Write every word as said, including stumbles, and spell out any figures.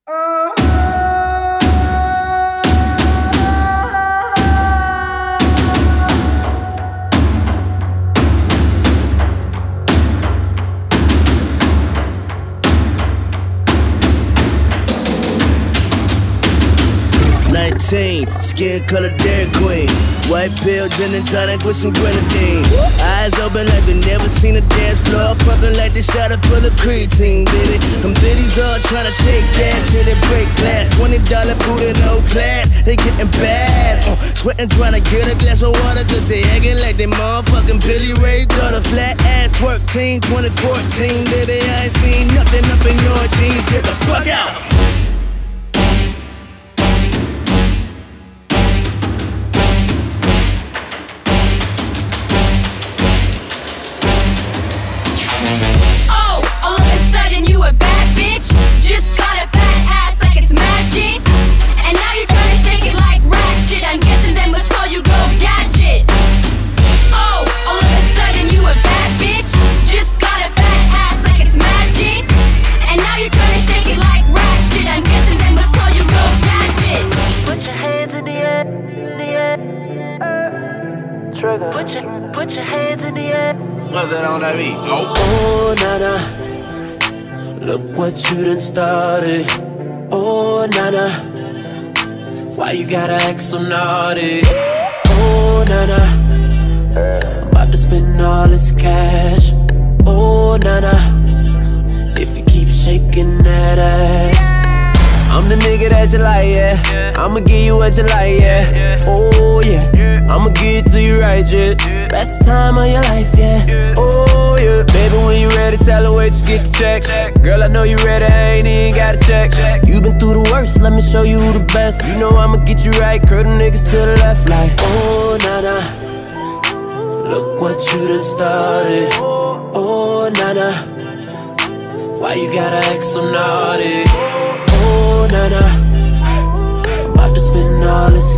nineteen, skin color Dairy Queen. White pill, gin and tonic with some grenadine. Eyes open like we never seen a dance floor. Pumping like they shot it full of creatine, baby. Them biddies all tryna shake gas till they break glass. Twenty dollar boot in no class, they getting bad. Uh, sweating tryna get a glass of water, cause they acting like they motherfucking Billy Ray daughter. Flat ass twerk team, twenty fourteen, baby. I ain't seen nothing up in your jeans. Get the fuck out. Put your, put your hands in the air. What's that on that beat? Oh, oh nana, look what you done started. Oh nana, why you gotta act so naughty? Oh nana, I'm about to spend all this cash. Oh nana, if you keep shaking that ass, I'm the nigga that you like, yeah. I'ma give you what you like, yeah. Oh yeah, I'ma give it to you right, yeah. Best time of your life, yeah. Oh yeah, baby, when you ready, tell her wait, just get the check. Girl, I know you ready, I ain't even gotta check. You been through the worst, let me show you who the best. You know I'ma get you right, curl them niggas to the left, like oh nana, look what you done started. Oh nana, why you gotta act so naughty? Oh nana, I'm about to spend all this